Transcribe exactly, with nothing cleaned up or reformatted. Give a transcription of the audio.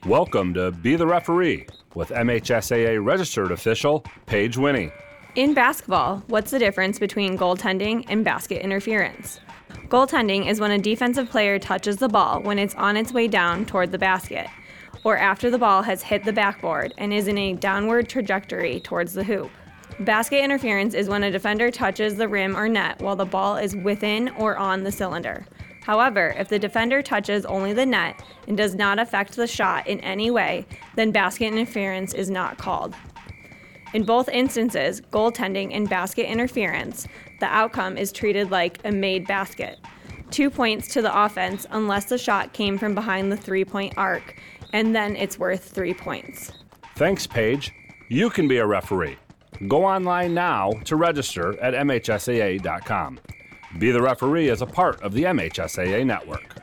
Welcome to Be the Referee with M H S A A registered official Paige Winnie. In basketball, what's the difference between goaltending and basket interference? Goaltending is when a defensive player touches the ball when it's on its way down toward the basket, or after the ball has hit the backboard and is in a downward trajectory towards the hoop. Basket interference is when a defender touches the rim or net while the ball is within or on the cylinder. However, if the defender touches only the net and does not affect the shot in any way, then basket interference is not called. In both instances, goaltending and basket interference, the outcome is treated like a made basket. Two points to the offense unless the shot came from behind the three-point arc, and then it's worth three points. Thanks, Paige. You can be a referee. Go online now to register at M H S A A dot com. Be the Referee is a part of the M H S A A network.